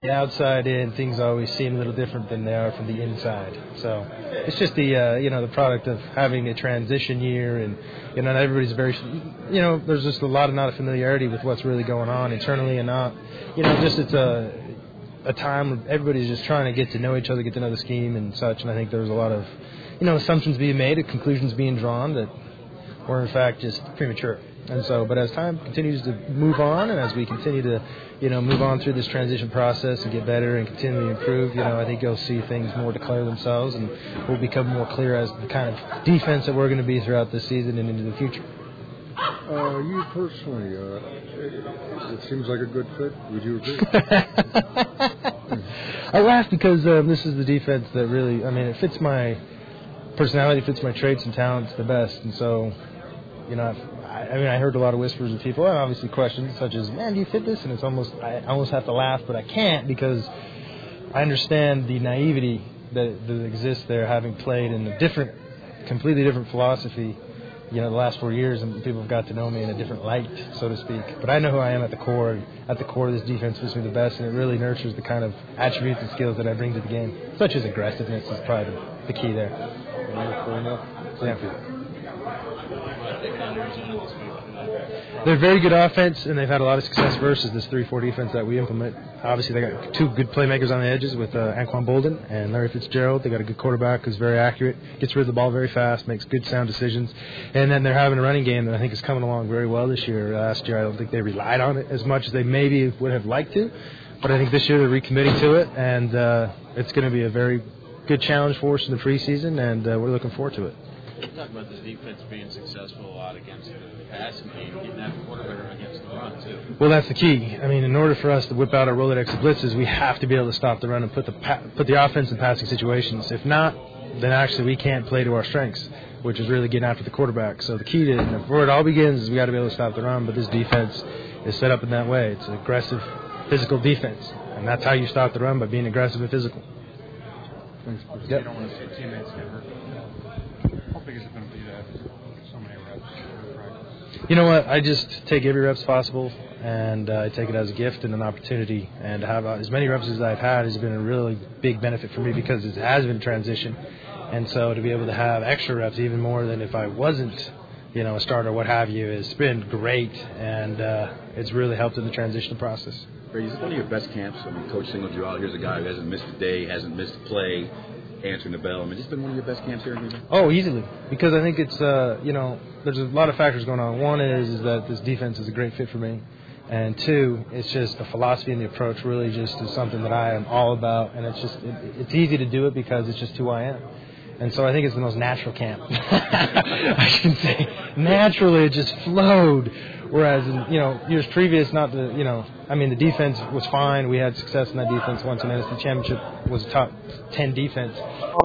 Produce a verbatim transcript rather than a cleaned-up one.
the outside in, things always seem a little different than they are from the inside. So it's just the uh, you know the product of having a transition year, and you know not everybody's very you know there's just a lot of not familiarity with what's really going on internally, and not you know just it's a a time where everybody's just trying to get to know each other, get to know the scheme and such. And I think there's a lot of you know assumptions being made, conclusions being drawn that were in fact just premature. And so, but as time continues to move on, and as we continue to, you know, move on through this transition process and get better and continually improve, you know, I think you'll see things more declare themselves, and we'll become more clear as the kind of defense that we're going to be throughout this season and into the future. Uh, you personally, uh, it, it seems like a good fit. Would you agree? I laugh because um, this is the defense that really, I mean, it fits my personality, fits my traits and talents the best, and so, you know, I've, I mean, I heard a lot of whispers of people, and obviously questions such as, man, do you fit this? And it's almost, I almost have to laugh, but I can't because I understand the naivety that, that exists there, having played in a different, completely different philosophy, you know, the last four years, and people have got to know me in a different light, so to speak. But I know who I am at the core, and at the core of this defense fits me the best, and it really nurtures the kind of attributes and skills that I bring to the game, such as aggressiveness is probably the, the key there. Thank you. They're very good offense, and they've had a lot of success versus this three four defense that we implement. Obviously, they got two good playmakers on the edges with uh, Anquan Bolden and Larry Fitzgerald. They got a good quarterback who's very accurate, gets rid of the ball very fast, makes good sound decisions. And then they're having a running game that I think is coming along very well this year. Last year, I don't think they relied on it as much as they maybe would have liked to. But I think this year they're recommitting to it, and uh, it's going to be a very good challenge for us in the preseason, and uh, we're looking forward to it. You talk about this defense being successful a lot against the passing game, getting that quarterback against the run, too. Well, that's the key. I mean, in order for us to whip out our Rolodex of blitzes, we have to be able to stop the run and put the pa- put the offense in passing situations. If not, then actually we can't play to our strengths, which is really getting after the quarterback. So the key to where it all begins is we got to be able to stop the run, but this defense is set up in that way. It's an aggressive, physical defense, and that's how you stop the run, by being aggressive and physical. Thanks. Yep. You don't want to see teammates get hurt. How big is it going to be to have so many reps? You know what? I just take every reps possible, and uh, I take it as a gift and an opportunity. And to have uh, as many reps as I've had has been a really big benefit for me because it has been transition. And so to be able to have extra reps, even more than if I wasn't, you know, a starter, what have you, has been great, and uh, it's really helped in the transition process. Is this one of your best camps? I mean, Coach singled you out. Here's a guy who hasn't missed a day, hasn't missed a play, answering the bell. I mean, has this been one of your best camps here in Green Bay? Oh, easily. Because I think it's, uh, you know, there's a lot of factors going on. One is, is that this defense is a great fit for me. And two, it's just the philosophy and the approach really just is something that I am all about. And it's just, it, it's easy to do it because it's just who I am. And so I think it's the most natural camp. I can say naturally it just flowed. Whereas, in, you know, years previous, not the, you know, I mean, the defense was fine. We had success in that defense once. An N F C championship was a top ten defense.